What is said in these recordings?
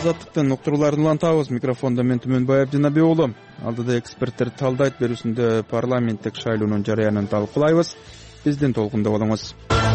Азаттыктын уктурууларын улантабыз. Микрофондо мен Түмөнбаев Жанабек уулу. Алдыда эксперттер талдайт берүүсүндө парламенттик шайлоонун жарыянын талкуулайбыз. Биздин толкунда болуңуз.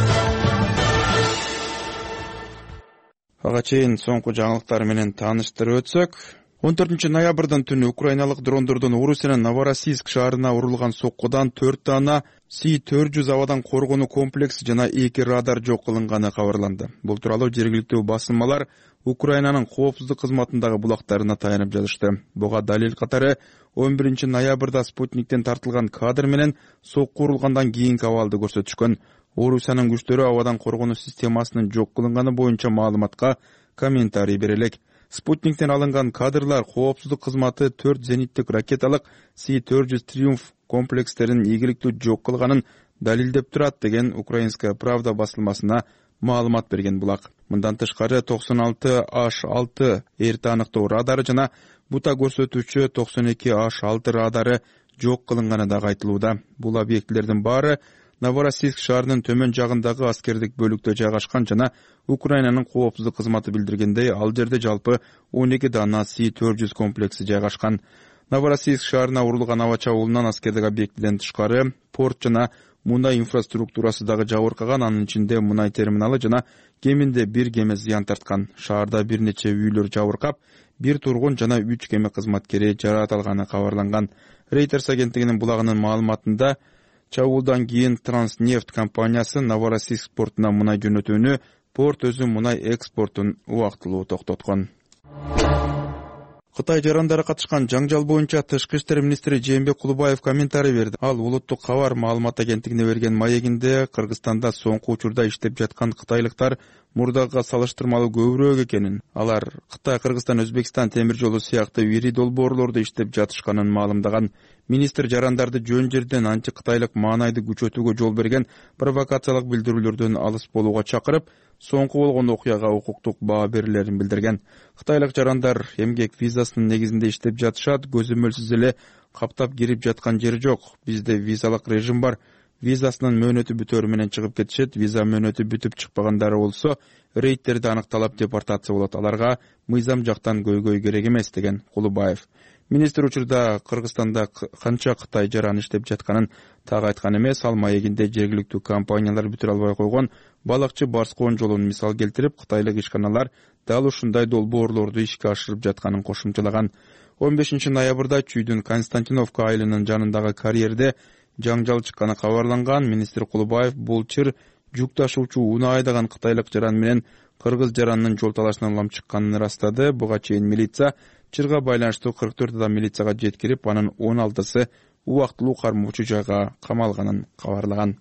Ага чейин соңку жаңылыктар менен тааныштырып өтсөк, 14-ноябрдын түнү украиналык дрондордон Орусиянын Новороссийск шаарына урулган соккудан 4 дана С-400 абадан коргонуу комплекси жана 2 радар жок кылынганы кабарланды. Бул тууралуу жергиликтүү басылмалар Украинанын коопсуздук кызматындагы булактарына таянып жазышты. Буга далил катары 11-ноябрда Спутниктен тартылган кадр менен сокку урулгандан кийинки абалды көрсөтүшкөн. Орусиянын күчтөрү абадан коргонуу системасынын жок кылынганы боюнча маалыматка комментарий берелек. Спутниктен алынган кадрлар коопсуздук кызматы 4 зениттик ракеталык С-400 Триумф комплекстерин ийгиликтүү жок кылганын далилдеп турат деген Украинская правда басылмасына маалымат берген булак. Мындан тышкары 96H6 эрте аныктоо радары жана бута көрсөтүүчү 92H6 радары жок кылынганы дагы айтылууда. Бул объектилердин баары Новороссийск шаарынын төмөн жагындагы аскердик бөлүктө жайгашкан жана Украинанын коопсуздук кызматы билдиргендей, ал жерде жалпы 12 дана С-400 комплекси жайгашкан. Новороссийск шаарына урулган аба чабуулунан аскердик объектиден тышкары порт жана мунай инфраструктурасы дагы жабыркаган, анын ичинде мунай терминалы жана кеминде 1 кеме зыян тарткан. Шаарда бир нече үйлөр жабыркап, 1 тургун жана 3 кеме кызматкери жаракат алганы кабарланган. Reuters агенттигинин булагынын маалыматында чабуулдан кийин Транснефть компаниясы Новороссийск портуна мунай жөнөтүүнү, порт өзү мунай экспортун убактылуу токтоткон. Кытай жарандары катышкан жаңжал боюнча Тышкы иштер министри Жээнбек Кулубаев комментарий берди. Ал улуттук кабар маалымат агенттигине берген маегинде Кыргызстанда соңку учурда иштеп жаткан кытайлыктар мурдага салыштырмалуу көбүрөөк экенин, алар Кытай, Кыргызстан, Өзбекстан темир жолу сыяктуу ири долбоорлордо иштеп жатышканын маалымдаган. Министр жарандарды жөн жерден анти-кытайлык маанайды күчөтүүгө жол берген провокациялык билдирүүлөрдөн алыс болууга чакырып, соңку болгон окуяга укуктук баа берилерин билдирген. Кытайлык жарандар эмгек визасынын негизинде иштеп жатышат, көзөмөлсүз эле каптап кирип жаткан жери жок. Бизде визалык режим бар. Визасынын мөөнөтү бүтөөрү менен чыгып кетишет. Виза мөөнөтү бүтүп чыкпагандары болсо, рейдтерди аныкталап депортация болот. Аларга мыйзам жактан көйгөй керек эмес деген Кулубаев. Министр учурда Кыргызстанда канча Кытай жаран иштеп жатканын так айткан эмес. Ал маегинде жергиликтүү компаниялар бүтүрө албай койгон балыкчы Барскоон жолун мисал келтирип, кытайлык ишканалар дал ушундай долбоорлорду ишке ашырып жатканын кошумчалаган. 15-ноябрда Чүйдүн Константиновка айылынын жанындагы карьерде жаңжал чыкканы кабарланган. Министр Кулубаев бул чыр жүк ташуучу унаа айдаган кытайлык жаран менен кыргыз жаранынын жол талашынан улам чыкканын ырастады. Буга чейин милиция чырга байланыштуу 44 адам милицияга жеткирип, анын 16сы убактылуу кармоочу жайга камалганын кабарлаган.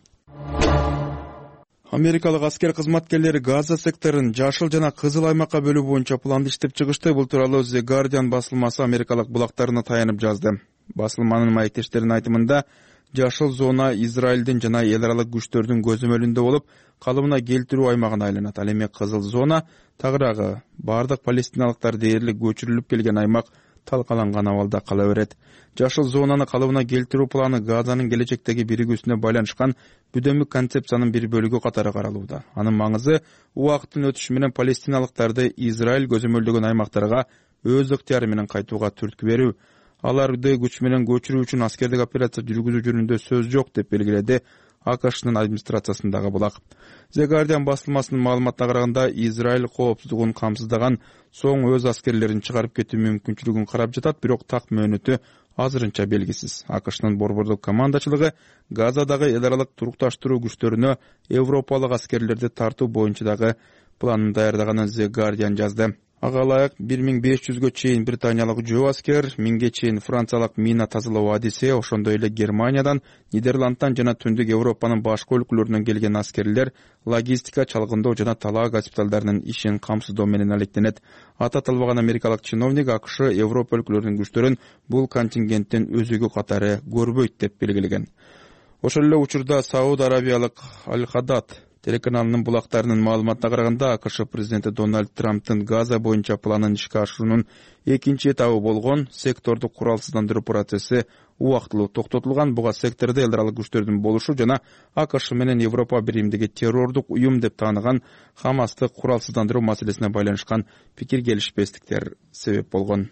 Америкалык аскер кызматкерлери Газа секторун жашыл жана кызыл аймакка бөлүү боюнча планды иштеп чыгышты. Бул тууралуу The Guardian басылмасы америкалык булактарына таянып жазды. Басылманын маектештеринин айтымында, жашыл зона Израилдин жана эл аралык күчтөрдүн көзөмөлүндө болуп, калыбына келтирүү аймагына айланат. Ал эми кызыл зона тагыраагы бардык палестиналыктар дээрлик көчүрүлүп келген аймак талкаланган абалда кала берет. Жашыл зонаны калыбына келтирүү планы Газанын келечектеги биригүүсүнө байланышкан бүдөмүк концепциянын бир бөлүгү катары каралууда. Анын маңызы убакыттын өтүшү менен палестиналыктарды Израиль көзөмөлдөгөн аймактарга өз ыктыяры менен кайтууга түрткү берүү. Аларды күч менен көчүрүү үчүн аскердик операция жүргүзүү жөнүндө сөз жок деп белгиледи АКШнын администрациясындагы булак. The Guardian басылмасынын маалыматына караганда, Израиль коопсуздугун камсыздаган соң өз аскерлерин чыгарып кетүү мүмкүнчүлүгүн карап жатат, бирок так мөөнөтү азырынча белгисиз. АКШнын борбордук командачылыгы Газадагы эл аралык турукташтыруу күчтөрүнө европалык аскерлерди тартуу боюнча дагы планын даярдаганын The Guardian жазды. Ага ылайык 1500гө чейин британиялык жөө аскер, 1000ге чейин франциялык мина тазалоо адиси, ошондой эле Германиядан, Нидерландтан жана Түндүк Европанын башка өлкөлөрүнөн келген аскерлер логистика, чалгындоо жана талаа госпиталдарынын ишин камсыздоо менен алектенет. Аты аталбаган америкалык чиновник АКШ Европа өлкөлөрүнүн күчтөрүн бул контингенттин өзөгү катары көрбөйт деп белгилеген. Ошол эле учурда Сауд Арабиялык Аль-Хадад телеканалынын булактарынын маалыматына караганда, АКШ президенти Дональд Трамптын Газа боюнча планын ишке ашыруунун экинчи этабы болгон секторду куралсыздандыруу процесси убактылуу токтотулган. Буга сектордо эл аралык күчтөрдүн болушу жана АКШ менен Европа биримдиги террордук уюм деп тааныган Хамасты куралсыздандыруу маселесине байланышкан пикир келишпестиктер себеп болгон.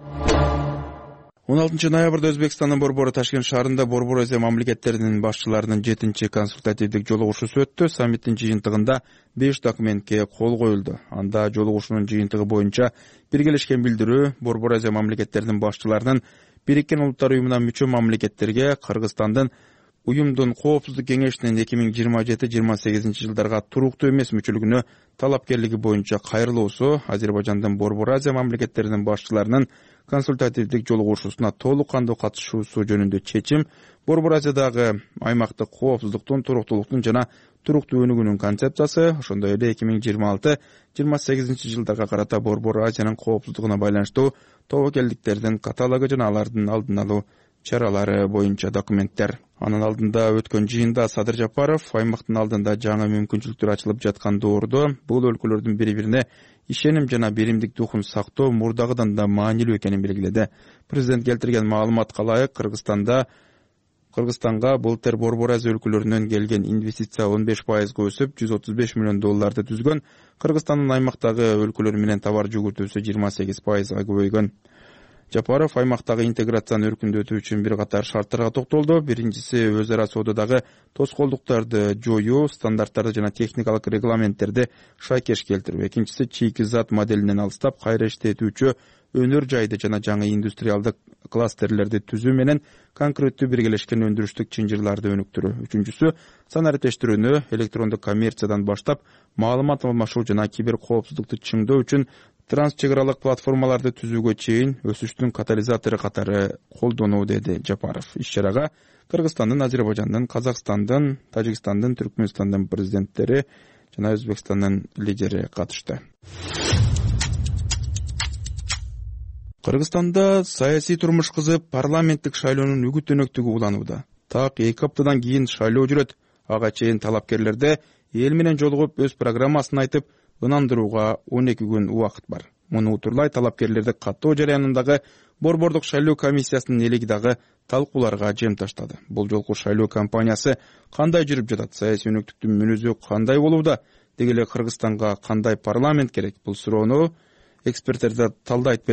16 ноябрда Өзбекстандын Борбору Ташкент шаарында Борбор Азия мамлекеттеринин башчыларынын 7-чи консультативдик жолугушуусу өттү. Саммиттин жыйынтыгында 5 документке кол коюлду. Анда жолугушуунун жыйынтыгы боюнча биргелешкен билдирүү Борбор Азия мамлекеттеринин башчыларынын Бириккен Улуттар уюмуна мүчө мамлекеттерге Кыргызстандын уюмдун коопсуздук кеңешинин 2027-28 жылдарга туруктуу эмес мүчөлүгүнө талапкерлиги боюнча кайрылуусу Азербайжандын Борбор Азия мамлекеттеринин башчыларынын консультативдик жолугушуусуна толук кандуу катышуусу жөнүндө чечим Борбор Азиядагы аймактык коопсуздуктун, туруктуулуктун жана туруктуу өнүгүүнүн концепциясы, ошондой эле 2026-28 жылдарга карата Борбор Азиянын коопсуздугуна байланыштуу тобокелдиктердин каталогу жана алардын алдын алуу чаралары боюнча документтер. Анын алдында өткөн жыйында Садыр Жапаров аймактын алдында жаңы мүмкүнчүлүктөр ачылып жаткан доордо бул өлкөлөрдүн бири-бирине ишеним жана биримдик духун сактоо мурдагыдан да маанилүү экенин белгиледи. Президент келтирген маалыматка ылайык Кыргызстанга былтыр Борбор Азия өлкөлөрүнөн келген инвестиция 15% өсүп, $135 миллион түзгөн. Кыргызстандын аймактагы өлкөлөр менен товар жүгүртүүсү 28% көбөйгөн. Жапаров аймактагы интеграцияны өркүндөтүү үчүн бир катар шарттарга токтолду. Биринчиси өз ара соододагы тоскоолдуктарды жоюу, стандарттарды жана техникалык регламенттерди шайкеш келтирүү. Экинчиси чийки зат моделинен алыстап кайра иштетүүчү өнөр жайды жана жаңы индустриалдык кластерлерди түзүү менен конкреттүү биргелешкен өндүрүштүк чынжырларды өнүктүрүү. Үчүнчүсү сан аракеттештирүүнү электрондук коммерциядан баштап маалымат алмашуу жана кибер коопсуздукту чыңдоо үчүн трансчегралык платформаларды түзүүгө чейин өсүштүн катализатору катары колдонуу, деди Жапаров. Иш-чарага Кыргызстандын, Азербайжандын, Казакстандын, Тажикстандын, Түркмөнстандын президенттери жана Өзбекстандын лидери катышты. Кыргызстанда саясий турмуш кызып, парламенттик шайлоонун үгүт-өнөктүгү уланууда. Так 2 аптадан кийин шайлоо жүрөт. Ага чейин талапкерлерде эл менен жолугуп өз программасын айтып, ынандырууга 12 күн убакыт бар. Муну утурлай талапкерлерди каттоо жарыянындагы Борбордук шайлоо комиссиясынын элеги дагы талкууларга жем таштады. Бул жолку шайлоо кампаниясы кандай жүрүп жатат? Саясий өнөктүктүн мүнөзү кандай болууда? Деги эле Кыргызстанга кандай парламент керек? Бул суроону эксперттер талдайт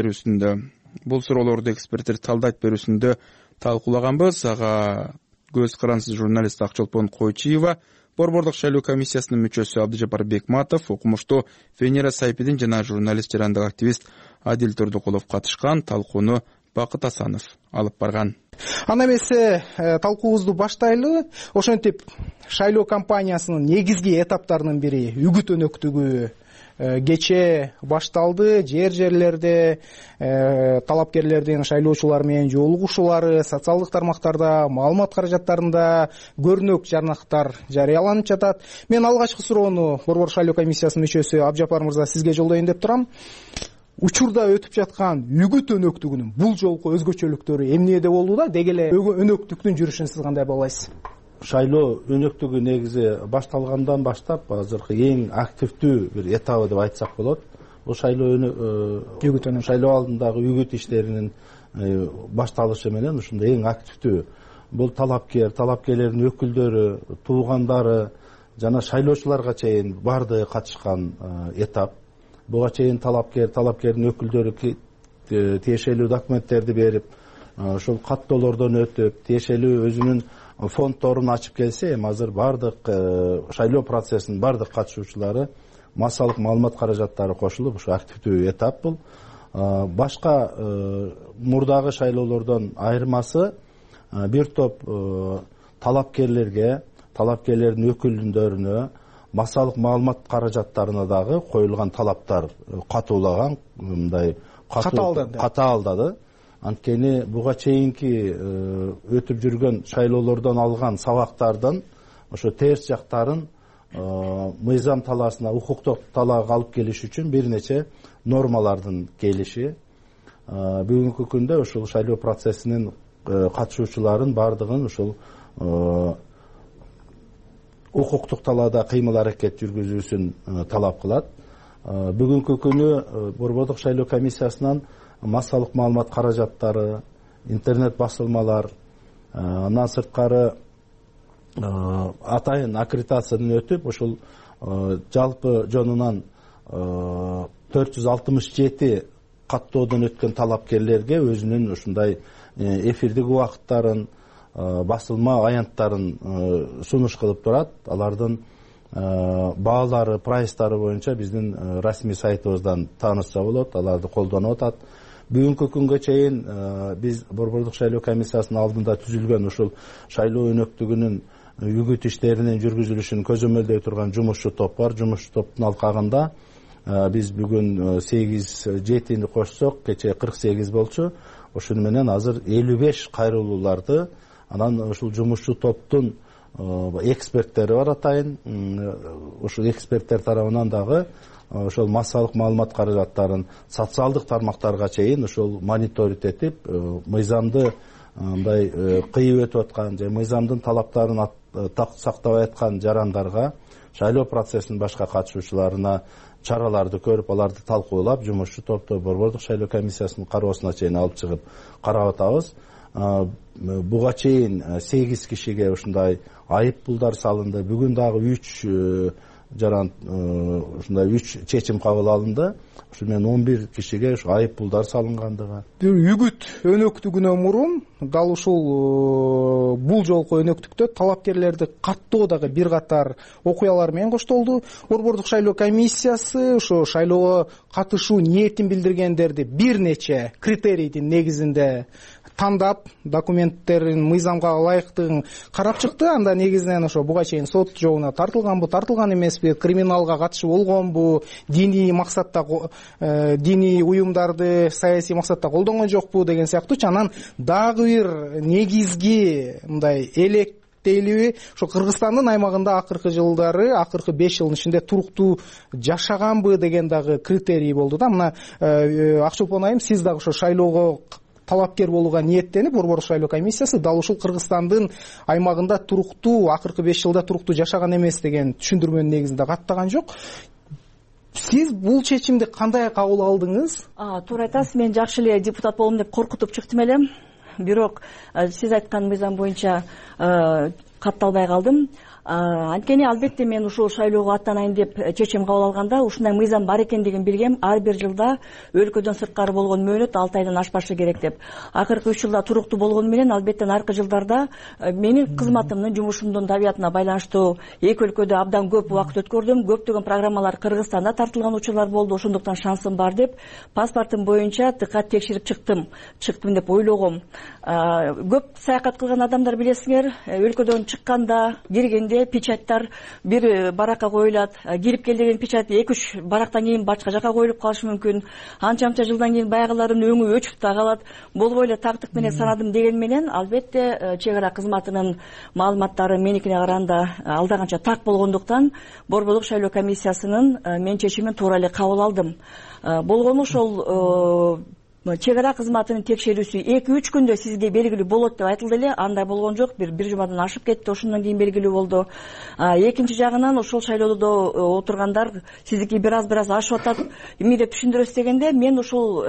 берүүсүндө талкуулаганбыз. Ага көз карансыз журналист Акчолпон Койчиева, Борбордук шайлоо комиссиясынын мүчөсү Абдыжапар Бекматов, окумуштуу Венера Сайпидин жана журналист жарандык активист Адил Төрдүкулов катышкан. Талкууну Бакыт Асанов алып барган. Анда эмесе талкуубузду баштайлы. Ошентип шайлоо кампаниясынын негизги этаптарынын бири үгүт өнөктүгү кече башталды. Жерлерде талапкерлердин шайлоочулар менен жолугушуулары, социалдык тармактарда, маалымат каражаттарында көрүнөк жарнактар жарыяланып жатат. Мен алгачкы суроону Борбор шайлоо комиссиясынын мүчөсү Абдыжапар мырза сизге жолдоюн деп турам. Учурда өтүп жаткан үгүт өнөктүгүнүн бул жолку өзгөчөлүктөрү эмнеде болууда? Деги эле өнөктүктүн жүрүшүн сиз кандай баалайсыз? Шайлоо өнөктүгү негизи башталгандан баштап азыркы эң активдүү бир этабы деп айтсак болот. Бул шайлоо алдындагы үгүт иштеринин башталышы менен ушунда эң активдүү бул талапкерлердин өкүлдөрү, туугандары жана шайлоочуларга чейин баардыгы катышкан этап. Буга чейин талапкердин өкүлдөрү тиешелүү документтерди берип, ошол каттоолордон өтүп, тиешелүү өзүнүн фондторун ачып келсе, азыр баардык шайлоо процессинин баардык катышуучулары массалык маалымат каражаттары кошулуп, ушу активдүү этап бул. Башка мурдагы шайлоолордон айырмасы бир топ талапкерлердин өкүлдөрүнө массалык маалымат каражаттарына дагы коюлган талаптар катуулаган, мындай катаалдады. Анткени буга чейинки өтүп жүргөн шайлоолордон алган сабактардын ошо терс жактарын мыйзам талаасына, укуктук талаага алып келиш үчүн бир нече нормалардын келиши. Бүгүнкү күндө ушул шайлоо процессинин катышуучуларын баардыгын ушул укуктук талаада кыймыл аракет жүргүзүүсүн талап кылат. Бүгүнкү күнү Борбордук шайлоо комиссиясынан массалык маалымат каражаттары, интернет басылмалар, андан сырткары атайын аккредитациядан өтүп, ушул жалпы жонунан 467 каттоодон өткөн талапкерлерге өзүнүн ушундай эфирдик убакыттарын, басылма аянттарын сунуш кылып турат. Алардын баалары, прайстары боюнча биздин расмий сайтыбыздан таанышса болот, аларды колдонуп атат. Бүгүнкү күнгө чейин биз Борбордук шайлоо комиссиясынын алдында түзүлгөн ушул шайлоо өнөктүгүнүн үгүт иштеринин жүргүзүлүшүн көзөмөлдөй турган жумушчу топ бар. Жумушчу топтун алкагында биз бүгүн 8-7 кошсок, кечээ 48 болчу. Ошону менен азыр 55 кайрылууларды, анан ушул жумушчу топтун эксперттери бар атайын. Ушул эксперттер тарабынан дагы ошол массалык маалымат каражаттарын социалдык тармактарга чейин ошол мониторинг этип, мыйзамды мындай кыйып өтүп аткан же мыйзамдын талаптарын сактабай аткан жарандарга, шайлоо процессинин башка катышуучуларына чараларды көрүп, аларды талкуулап, жумушчу топту Борбордук шайлоо комиссиясынын кароосуна чейин алып чыгып карап атабыз. Буга чейин 8 кишиге ушундай айыппулдар салынды. Бүгүн дагы 3 жаран ушундай 3 чечим кабыл алынды. Ошол менен 11 кишиге ушу айыппулдар салынгандыгы. Үгүт өнөктүгүнөн мурун дал ушул бул жолку өнөктүктө талапкерлерди каттоо дагы бир катар окуялар менен коштолду. Борбордук шайлоо комиссиясы ушу шайлоого катышуу ниетин билдиргендерди бир нече критерийдин негизинде тандап, документтерин мыйзамга ылайыктыгын карап чыкты. Анда негизинен ошо буга чейин сот жолуна тартылганбы, тартылган эмеспи, криминалга катышы болгонбу, диний максатта диний уюмдарды саясий максатта колдонгон жокпу деген сыяктуучу. Анан дагы бир негизги мындай электейлүү ошо Кыргызстандын аймагында акыркы жылдары, акыркы 5 жылдын ичинде туруктуу жашаганбы деген дагы критерий болду да. Мына Акчолпон айым, сиз дагы ошо шайлоого талапкер болууга ниеттенип, Борбордук шайлоо комиссиясы дал ушул Кыргызстандын аймагында туруктуу, акыркы 5 жылда туруктуу жашаган эмес деген түшүндүрмөнүн негизинде каттаган жок. Сиз бул чечимди кандай кабыл алдыңыз? Туура айтасыз, мен жакшы эле депутат болом деп коркутуп чыктым элем. Бирок сиз айткан мыйзам боюнча катталбай калдым. Анткени албетте мен ушул шайлоого аттанайын деп чечим кабыл алганда ушундай мыйзам бар экендигин билгем. Ар бир жылда өлкөдөн сырткары болгон мөөнөт 6 айдан ашпашы керек деп. Акыркы 3 жылда туруктуу болгону менен албетте наркы жылдарда менин кызматымдын, жумушумдун табиятына байланыштуу эки өлкөдө абдан көп убакыт өткөрдүм. Көптөгөн программалар Кыргызстанда тартылган учурлар болду. Ошондуктан шансым бар деп паспортум боюнча дыкат текшерип чыктым деп ойлогом. Көп саякат кылган адамдар билесиңер, өлкөдөн чыкканда, киргенде печаттар бир баракка коюлат. Кирип кел деген печать 2-3 барактан кийин башка жака коюлуп калышы мүмкүн. Анча жылдан кийин баягыларын өңү өчүп да калат. Болбой эле тактык менен санадым деген менен албетте чек ара кызматынын маалыматтары меникине караганда алдаганча так болгондуктан Борбордук шайлоо комиссиясынын мен чечимин туура эле кабыл алдым. Болгону ошол чек ара кызматынын текшерүүсү 2-3 күндө сизге белгилүү болот деп айтылды эле. Андай болгон жок. Бир жумадан ашып кетти, ошондон кийин белгилүү болду. Экинчи жагынан ошол шайлоодо отургандар сиздики бир аз ашып атат, эмне деп түшүндүрөсүз дегенде, мен ошол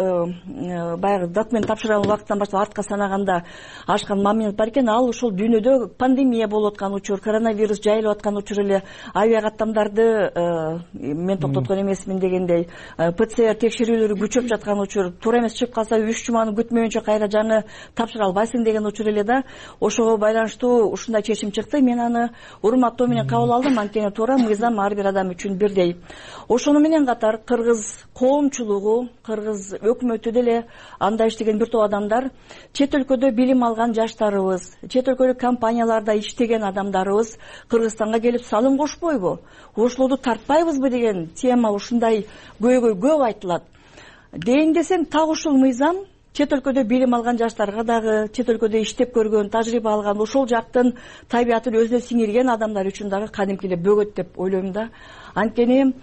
баягы документ тапшырган убакыттан баштап артка санаганда ашкан момент бар экен. Ал ошол дүйнөдө пандемия болуп аткан учур, коронавирус жайылып аткан учур эле, авиа каттамдарды мен токтоткон эмесмин дегендей, ПЦР текшерүүлөрү күчөп жаткан учур, туура эмес чыгып калса 3 жуманы күтмөйүнчө кайра жаңы тапшыра албайсың деген учур эле да. Ошого байланыштуу ушундай чечим чыкты. Мен аны урматтоо менен кабыл алдым. Анткени туура мыйзам ар бир адам үчүн бирдей. Ошону менен катар кыргыз коомчулугу, кыргыз өкмөтү деле анда иштеген бир топ адамдар, чет өлкөдө билим алган жаштарыбыз, чет өлкөлүк компанияларда иштеген адамдарыбыз Кыргызстанга келип салым кошпойбу, ошолорду тартпайбызбы деген тема ушундай көйгөй көп айтылат. Дейин десең, так ушул мыйзам чет өлкөдө билим алган жаштарга дагы, чет өлкөдө иштеп көргөн, тажрыйба алган, ошол жактын табиятын өзүнө сиңирген адамдар үчүн дагы кадимки эле бөгөт деп ойлойм да. Анткени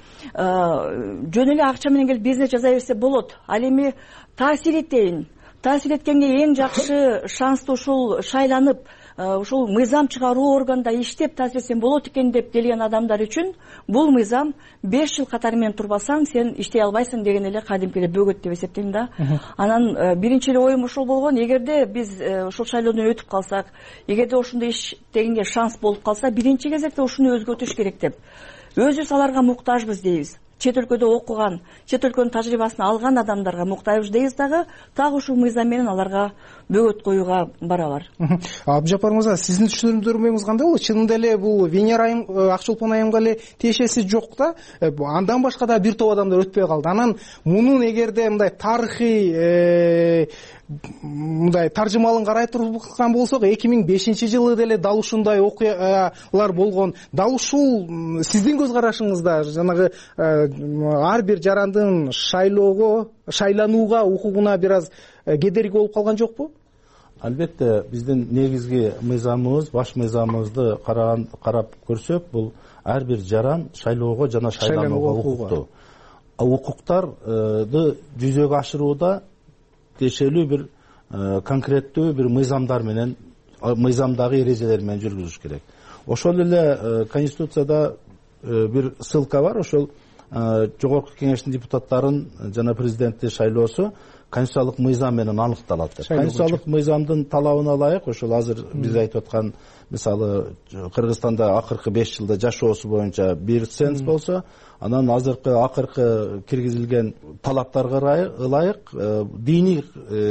жөн эле акча менен келип бизнес жаза берсе болот. Ал эми таасир этейин. Таасир эткенге эң жакшы шанстуу ушул шайланып ушул мыйзам чыгаруу органда иштеп таасирсен болот экен деп келген адамдар үчүн бул мыйзам 5 жыл катары менен турбасаң сен иштей албайсың деген эле кадимки эле бөгөт деп эсептейм да. Анан биринчи эле оюм ошол болгон, эгерде биз ушул шайлоодон өтүп калсак, эгерде ошондой иштегенге шанс болуп калса, биринчи кезекте ушуну өзгөртүш керек деп. Өзүбүз аларга муктажбыз дейбиз. Чет өлкөдө окуган, чет өлкөнүн тажрыйбасын алган адамдарга муктажбыз дейбиз дагы ушул мыйзам менен аларга бөгөт коюуга барабар. Абдыжаппар мырза, сиздин түшүндүрмөңүз кандай болот? Чынында эле бул Венера айым, Акчолпон айымга эле тиешеси жок да. Андан башка да бир топ адамдар өтпөй калды. Анан мунун эгерде мындай тарыхый мындай таржымалын карай турган болсок, 2005 жылы деле дал ушундай окуялар болгон. Дал ушул сиздин көз карашыңызда жанагы ар бир жарандын шайланууга укугуна бир аз кедерги болуп калган жокпу? Албетте, биздин негизги мыйзамыбыз, баш мыйзамыбызды карап көрсөк, бул ар бир жаран шайлоого жана шайланууга укуктуу. Укуктарды жүзөгө ашырууда тиешелүү бир конкреттүү бир мыйзамдар менен, мыйзамдагы эрежелер менен жүргүзүш керек. Ошол эле Конституцияда бир ссылка бар, ошол жогорку кеңештин депутаттарын жана президенттин шайлоосу конституциялык мыйзам менен аныкталат. Конституциялык мыйзамдын талабына ылайык, ошол азыр биз айтып аткан, мисалы Кыргызстанда акыркы 5 жылда жашоосу боюнча 1 ценз болсо, анан азыркы акыркы киргизилген талаптарга ылайык диний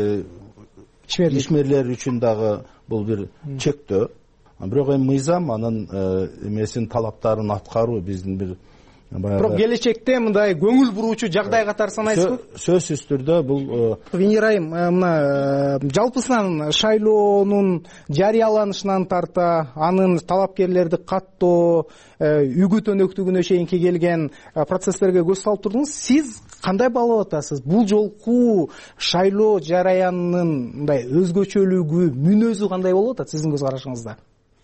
ишмерлер үчүн дагы бул бир чектөө. Бирок эми мыйзам анын эмесин талаптарын аткаруу биздин бир бирок келечекте мындай көңүл буруучу жагдай катары санайсызбы? Сөзсүз түрдө бул Венера айым, мына жалпысынан шайлоонун жарыяланышынан тарта, анын талапкерлерди каттоо, үгүт өнөктүгүнө чейинки келген процесстерге көз салып турдуңуз. Сиз кандай баалап атасыз? Бул жолку шайлоо жараянынын мындай өзгөчөлүгү, мүнөзү кандай болуп атат сиздин көз карашыңызда?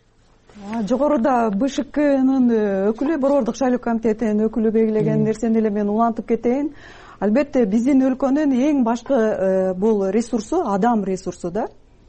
Жогоруда БШКнын өкүлү, Борбордук шайлоо комитетинин өкүлү белгилеген нерсени эле мен улантып кетейин. Албетте биздин өлкөнүн эң башкы бул ресурсу адам ресурсу да.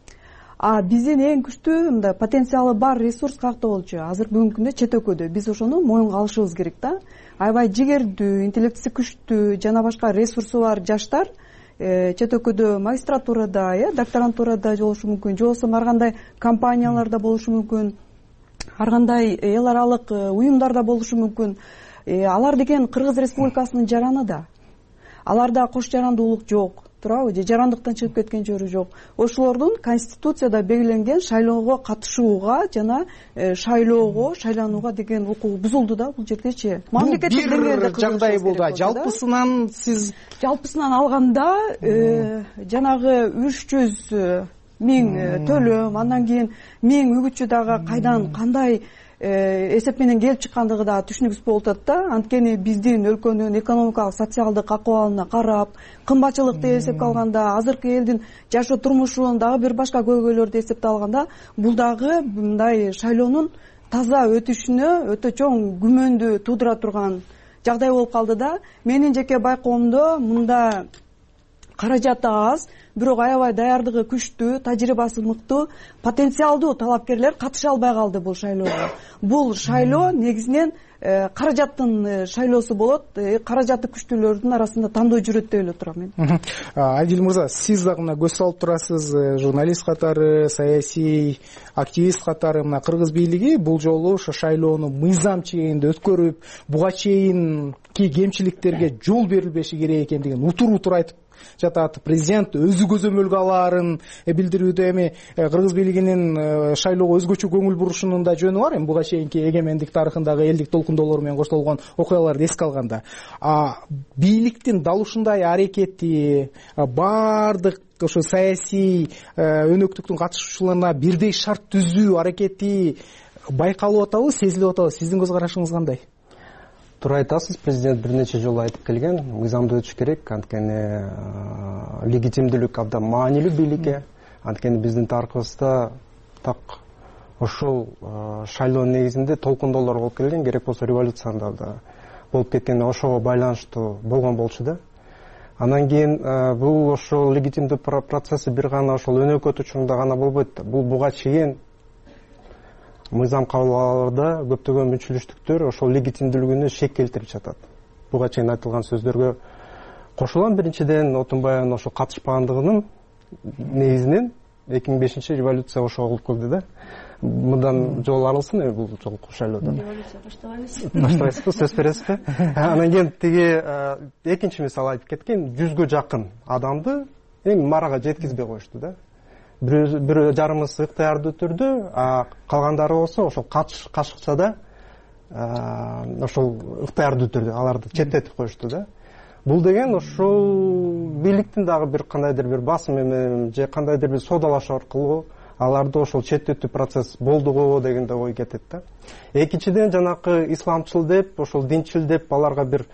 Биздин эң күчтүү мындай потенциалы бар ресурс каякта болчу? Азыр бүгүнкү күндө чет өлкөдө. Биз ошону моюнга алышыбыз керек да. Аябай жигердүү, интеллектиси күчтүү жана башка ресурсу бар жаштар чет өлкөдө магистратурада, докторантурада болушу мүмкүн, же болбосо ар кандай компанияларда болушу мүмкүн, ар кандай эл аралык уюмдарда болушу мүмкүн. Алар деген Кыргыз Республикасынын жараны да. Аларда кош жарандуулук жок, туурабы? Же жарандыктан чыгып кеткен жери жок. Ошолордун Конституцияда белгиленген шайлоого катышууга жана шайлоого, шайланууга деген укугу бузулду да бул жердечи. Мамлекеттик деңгээлде жагдай болду. Жалпысынан сиз жалпысынан алганда жанагы 300 миң төлөм, андан кийин 1000 үгүтчү дагы кайдан кандай эсеп менен келип чыккандыгы да түшүнүксүз болуп атат да. Анткени биздин өлкөнүн экономикалык, социалдык акыбалына карап, кымбатчылыкты эсепке алганда, азыркы элдин жашоо турмушун дагы бир башка көйгөйлөрдү эсепке алганда, бул дагы мындай шайлоонун таза өтүшүнө өтө чоң күмөндү туудура турган жагдай болуп калды да. Менин жеке байкоомдо мында каражаты аз, бирок аябай даярдыгы күчтүү, тажрыйбасы мыктуу, потенциалдуу талапкерлер катыша албай калды бул шайлоого. Бул шайлоо негизинен каражаттын шайлоосу болот. Каражаты күчтүүлөрдүн арасында тандоо жүрөт деп эле турам мен. Адил мырза, сиз дагы мына көз салып турасыз, журналист катары, саясий активист катары. Мына Кыргыз бийлиги бул жолу ошо шайлоону мыйзам чегинде өткөрүп, буга чейинки кемчиликтерге жол берилбеши керек экендигин утур айтып жатат. Президент өзү көзөмөлгө алаарын билдирүүдө. Эми Кыргыз бийлигинин шайлоого өзгөчө көңүл бурушунун да жөнү бар. Эми буга чейинки эгемендик тарыхындагы элдик толкундоолор менен коштолгон окуяларды эске алганда, бийликтин дал ушундай аракети баардык ошо саясий өнөктүктүн катышуучуларына бирдей шарт түзүү аракети байкалып атабы, сезилип атабы? Сиздин көз карашыңыз кандай? Туура айтасыз, президент бир нече жолу айтып келген, мыйзамды өтүш керек, анткени легитимдүүлүк абдан маанилүү бийликке. Анткени биздин тарыхыбызда так ошол шайлоо негизинде толкундоолор болуп келген, керек болсо революцияда да болуп кеткен, ошого байланыштуу болгон болчу да. Анан кийин бул ошол легитимдүү процесси бир гана ошол өнөкөт учурунда гана болбойт да. Бул буга чейин мыйзам кабыл алаарда көптөгөн мүнчүлүштүктөр ошол легитимдүүлүгүнө шек келтирип жатат. Буга чейин айтылган сөздөргө кошулам. Биринчиден, Отунбаевдин ошо катышпагандыгынын негизинен 2005 революция ошого кылып келди да. Мындан жол арылсын бул жолку шайлоодон. Революция баштабайсызбы, сөз бересизби? Анан кийин тиги экинчи мисал айтып кеткен 100гө жакын адамды эми марага жеткизбей коюшту да. Бирөө жарымысы ыктыярдуу түрдө, калгандары болсо ошол кашыкчада ошол ыктыярдуу түрдө аларды четтетип коюшту да. Бул деген ошол бийликтин дагы бир кандайдыр бир басым менен же кандайдыр бир содалашуу аркылуу аларды ошол четтетүү процесс болду го деген да ой кетет да. Экинчиден, жанакы исламчыл деп, ошол динчил деп аларга бир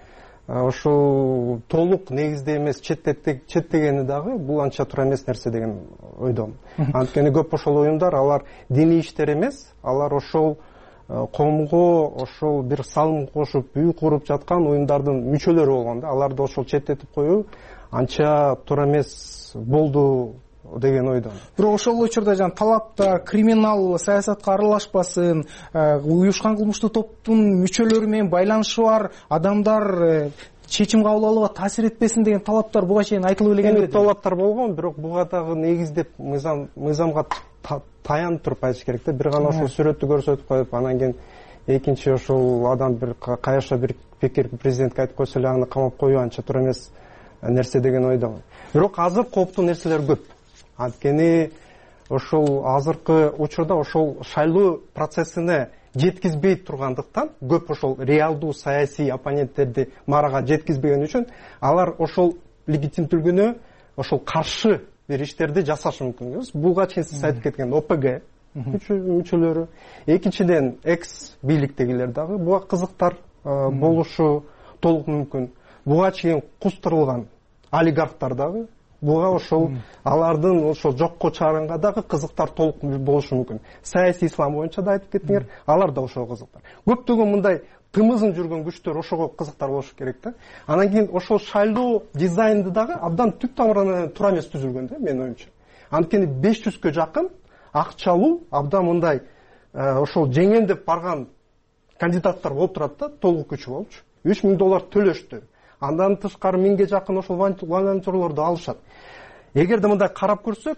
ошол толук негизде эмес четтегени дагы бул анча туура эмес нерсе деген ойдомун. Анткени көп ошол уюмдар алар диний иштер эмес, алар ошол коомго ошол бир салым кошуп, үй куруп жаткан уюмдардын мүчөлөрү болгон да. Аларды ошол четтетип коюу анча туура эмес болду деген ойдомун. Бирок ошол учурда жана талапта криминал саясатка аралашпасын, уюшкан кылмыштуу топтун мүчөлөрү менен байланышы бар адамдар чечим кабыл алууга таасир этпесин деген талаптар буга чейин айтылып элеген. Талаптар болгон, бирок буга дагы негиздеп мыйзамга таянып туруп айтыш керек да. Бир гана ошол сүрөттү көрсөтүп коюп, анан кийин экинчи ошол адам бир каяша бир пикир президентке айтып койсо эле аны камап коюу анча туура эмес нерсе деген ойдомун. Бирок азыр кооптуу нерселер көп. Анткени ошол азыркы учурда ошол шайлоо процессине жеткизбей тургандыктан, көп ошол реалдуу саясий оппоненттерди марага жеткизбеген үчүн алар ошол легитимдүүлүгүнө ошол каршы бир иштерди жасашы мүмкүн. Буга чейин сиз айтып кеткен ОПГ мүчөлөрү, экинчиден экс бийликтегилер дагы буга кызыктар болушу толук мүмкүн. Буга чейин кустурулган олигархтар дагы буга ошол алардын ошол жокко чыгарганга дагы кызыктар толук болушу мүмкүн. Саясий ислам боюнча да айтып кеттиңер, алар да ошого кызыктар. Көптөгөн мындай тымызын жүргөн күчтөр ошого кызыктар болушу керек да. Анан кийин ошол шайлоо дизайнды дагы абдан түп тамырынан туура эмес түзүлгөн да, менин оюмча. Анткени 500гө жакын акчалуу абдан мындай ошол жеңем деп барган кандидаттар болуп турат да, толук күчү болчу. $3000 төлөштү. Андан тышкары 1000ге жакын ошол волонтерлорду алышат. Эгерде мындай карап көрсөк,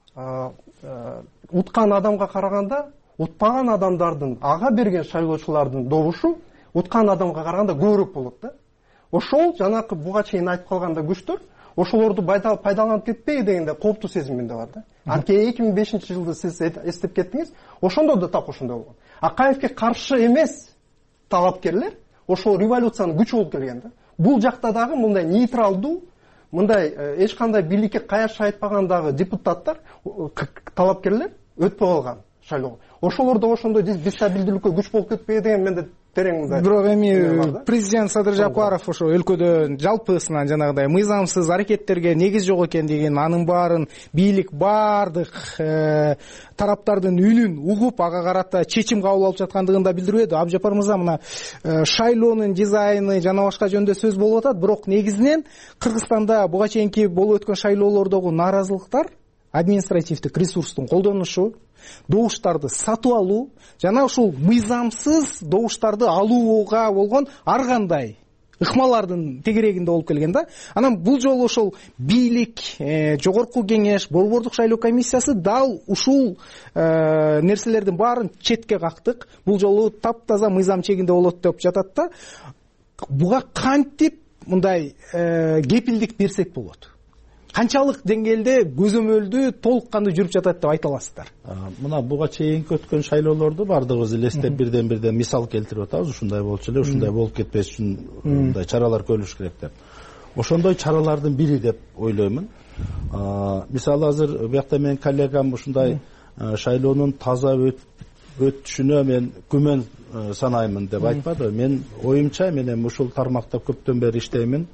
уткан адамга караганда, утпаган адамдардын ага берген шайлоочулардын добушу уткан адамга караганда көбүрөөк болот да. Ошол жанакы буга чейин айтып калганда күчтөр ошолорду пайдаланып кетпей дегенде кооптуу сезим менде бар да. Анткени 2005-жылды сиз эстеп кеттиңиз, ошондо да так ошондой болгон. Акаевке каршы эмес талапкерлер ошол революциянын күчү болуп келген да. Бул жакта дагы мындай нейтралдуу, мындай эч кандай бийликке каяшы айтпагандагы депутаттар, талапкерлер өтпөй калган шайлоого. Ошолор да ошондой дестабилдүүлүккө күч болуп кетпей деген менде терең мындай. Бирок эми президент Садыр Жапаров ошо өлкөдө жалпысынан жанагыдай мыйзамсыз аракеттерге негиз жок экендигин, анын баарын бийлик баардык тараптардын үнүн угуп, ага карата чечим кабыл алып жаткандыгын да билдирүүдө. Абжапар мырза, мына шайлоонун дизайны жана башка жөнүндө сөз болуп атат, бирок негизинен Кыргызстанда буга чейинки болуп өткөн шайлоолордогу нааразылыктар административдик ресурстун колдонушу, добуштарды сатып алуу жана ушул мыйзамсыз добуштарды алууга болгон ар кандай ыкмалардын тегерегинде болуп келген да. Анан бул жолу ошол бийлик, жогорку кеңеш, борбордук шайлоо комиссиясы дал ушул нерселердин баарын четке кактык. Бул жолу таптаза мыйзам чегинде болот деп жатат да. Буга кантип мындай кепилдик берсек болот? Канчалык деңгээлде көзөмөлдүү толук кандуу жүрүп жатат деп айта аласыздар? Мына буга чейинки өткөн шайлоолорду бардыгыбыз элестеп бирден мисал келтирип атабыз. Ушундай болчу эле, ушундай болуп кетпеш үчүн мындай чаралар көрүлүш керек деп. Ошондой чаралардын бири деп ойлоймун. Мисалы азыр биякта менин коллегам ушундай шайлоонун таза өтүшүнө мен күмөн санаймын деп айтпады. Мен оюмча мен эми ушул тармакта көптөн бери иштеймин.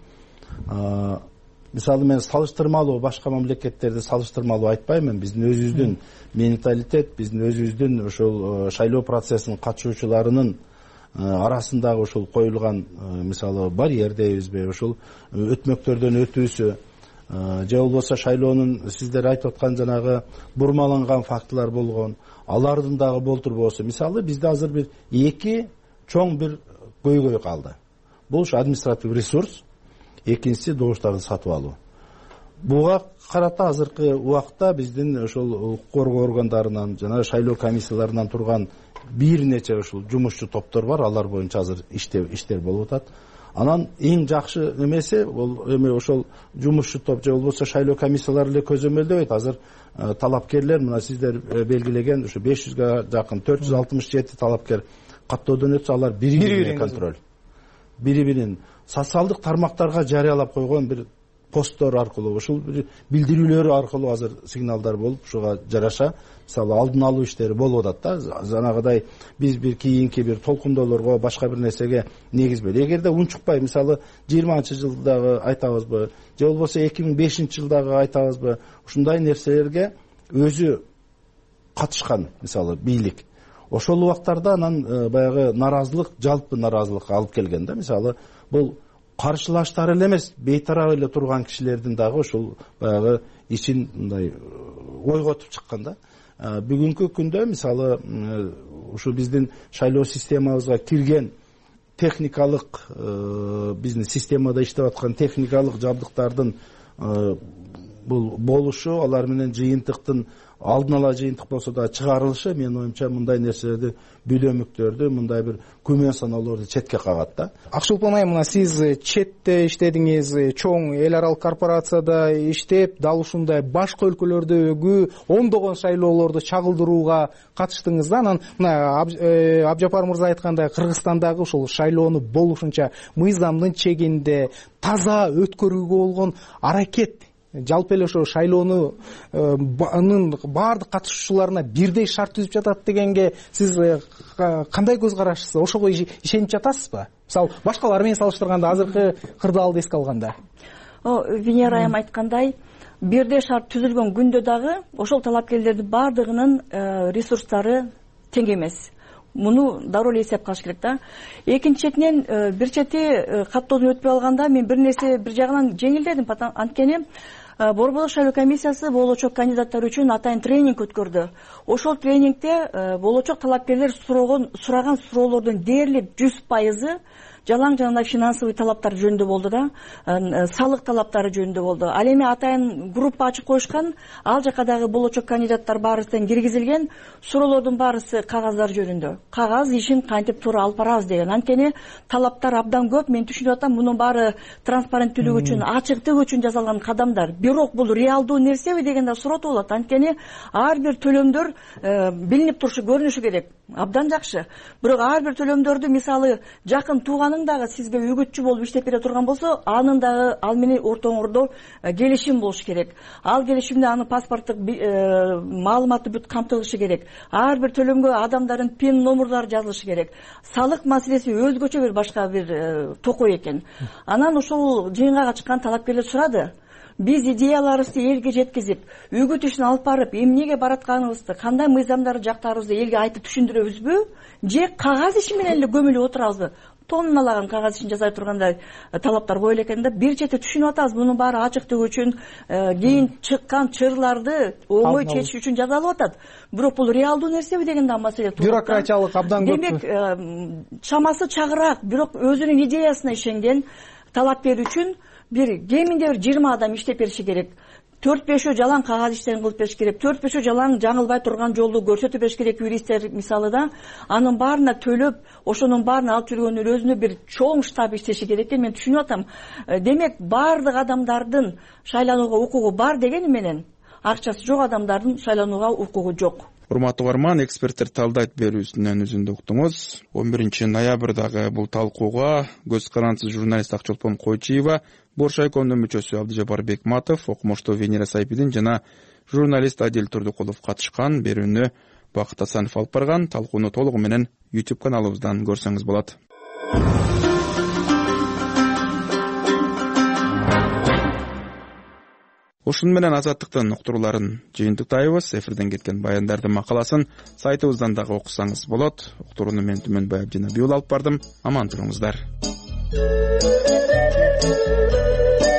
Мисалы мен салыштырмалуу башка мамлекеттерди салыштырмалуу айтпаймын. Биздин өзүбүздүн менталитет, биздин өзүбүздүн ошол шайлоо процессинин катышуучуларынын арасындагы ошол коюлган мисалы барьер дейбизби, ошол өтмөктөрдөн өтүүсү же болбосо шайлоонун сиздер айтып аткан жанагы бурмаланган фактылар болгон, алардын дагы болтурбоосу. Мисалы бизде азыр бир 2 чоң бир көйгөй калды. Бул административ ресурс, экинчиси добуштарды сатып алуу. Буга карата азыркы убакта биздин ошол укук коргоо органдарынан жана шайлоо комиссияларынан турган бир нече ушул жумушчу топтор бар. Алар боюнча азыр иштер болуп атат. Анан эң жакшы немеси бул эми ошол жумушчу топ же болбосо шайлоо комиссиялары эле көзөмөлдөбөйт. Азыр талапкерлер мына сиздер белгилеген ушу 500га жакын 467 талапкер каттоодон өтсө, алар бири-бири контроль. Бири-бирин социалдык тармактарга жарыялап койгон бир посттор аркылуу, ушул билдирүүлөр аркылуу азыр сигналдар болуп, ушуга жараша мисалы алдын алуу иштери болуп атат да. Жанагыдай биз бир кийинки бир толкундоолорго, башка бир нерсеге негизбей. Эгерде унчукпай, мисалы 20-жылдагы айтабызбы, же болбосо 2005-жылдагы айтабызбы, ушундай нерселерге өзү катышкан, мисалы бийлик. Ошол убактарда анан баягы наразылык, жалпы наразылыкка алып келген да. Мисалы бул каршылаштар эле эмес, бейтарап эле турган кишилердин дагы ушул баягы ичин мындай ойготуп чыккан да. Бүгүнкү күндө мисалы ушу биздин шайлоо системабызга кирген техникалык биздин системада иштеп аткан техникалык жабдыктардын бул болушу, алар менен жыйынтыктын алдын ала жыйынтык болсо да чыгарылышы, менин оюмча мындай нерселерди, бөлөмүктөрдү, мындай бир күмөн саноолорду четке кагат да. Акшулпан айым, мына сиз четте иштедиңиз, чоң эл аралык корпорацияда иштеп, дал ушундай башка өлкөлөрдөгү ондогон шайлоолорду чагылдырууга катыштыңыз да. Анан мына Абжапар мырза айткандай, Кыргызстандагы ушул шайлоону болушунча мыйзамдын чегинде таза өткөрүүгө болгон аракет, жалпы эле ошо шайлоонун баардык катышуучуларына бирдей шарт түзүп жатат дегенге сиз кандай көз карашысыз? Ошого ишенип жатасызбы? Мисалы башкалар менен салыштырганда, азыркы кырдаалды эске алганда. Венера айым айткандай, бирдей шарт түзүлгөн күндө дагы ошол талапкерлердин баардыгынын ресурстары тең эмес. Муну дароо эле эсеп кылыш керек да. Экинчи четинен бир чети каттоодон өтпөй алганда мен бир нерсе бир жагынан жеңилдедим. Анткени Борбор шайлоо комиссиясы болочок кандидаттар үчүн атайын тренинг өткөрдү. Ошол тренингде болочок талапкерлер сураган суроолордун дээрлик 100% жалаң жана финансовый талаптар жөнүндө болду да, салык талаптары жөнүндө болду. Ал эми атайын группа ачып коюшкан, ал жака дагы болочок кандидаттар баарысы тең киргизилген, суроолордун баарысы кагаздар жөнүндө. Кагаз ишин кантип туура алып барабыз деген. Анткени талаптар абдан көп. Мен түшүнүп атам, мунун баары транспаrenттүүлүк үчүн, ачыктык үчүн жасалган кадамдар. Бирок бул реалдуу нерсеби дегенде суроо болот. Анткени ар бир төлөмдөр билинип турушу, көрүнүшү керек. Абдан жакшы. Бирок ар бир төлөмдөрдү мисалы жакын тууганын дагы сизге үгүтчү болуп иштеп бере турган болсо, анын дагы ал менен ортоңордо келишим болуш керек. Ал келишимде анын паспорттук маалыматы бүт камтылышы керек. Ар бир төлөмгө адамдардын пин номурлары жазылышы керек. Салык маселеси өзгөчө бир башка бир токой экен. Анан ошол жыйынга катышкан талапкерлер сурады. Биз идеяларыбызды элге жеткизип, үгүт ишин алып барып, эмнеге баратканыбызды, кандай мыйзамдарды жактаарыбызды элге айтып түшүндүрөбүзбү? Же кагаз иши менен эле көмүлүп отурабызбы? Тонналаган кагаз ишин жасай тургандай талаптар коюла экен да. Бир чети түшүнүп атабыз, мунун баары ачыктык үчүн, кийин чыккан чырларды оңой чечиш үчүн жасалып атат. Бирок бул реалдуу нерсеби дегенде маселе туура. Бюрократиялык абдан көп. Демек, чамасы чагыраак, бирок өзүнүн идеясына ишенген талапкер үчүн бир кеминде 20 адам иштеп бериши керек. 4-5 жалаң кагаз иштерин кылып бериш керек. 4-5 жалаң жаңылбай турган жолду көрсөтүп бериш керек юристтер мисалы да. Анын баарына төлөп, ошонун баарын алып жүргөндөр өзүнө бир чоң штаб иштеши керек. Мен түшүнүп атам. Демек, баардык адамдардын шайланууга укугу бар дегени менен, акчасы жок адамдардын шайланууга укугу жок. Урматтуу угарман, эксперттер талдайт берүүсүнөн үзүндү уктуңуз. 11 ноябрдагы бул талкууга көз карандысыз журналист Акчолпон Койчиева, Боршайкомдун мүчөсү Абдыжапар Бекматов, окумуштуу Венера Сайпидин жана журналист Адил Турдукулов катышкан. Берүүнү Бакыт Асанов алып барган. Талкууну толугу менен YouTube каналыбыздан көрсөңүз болот. Ушун менен азаттыктын уктурууларын жыйынтыктайбыз. Эфирден кеткен баяндардын макаласын сайтыбыздан дагы окусаңыз болот. Уктурууну мен Түмөнбаев жана Биюл алып бардым. Аман туруңуздар.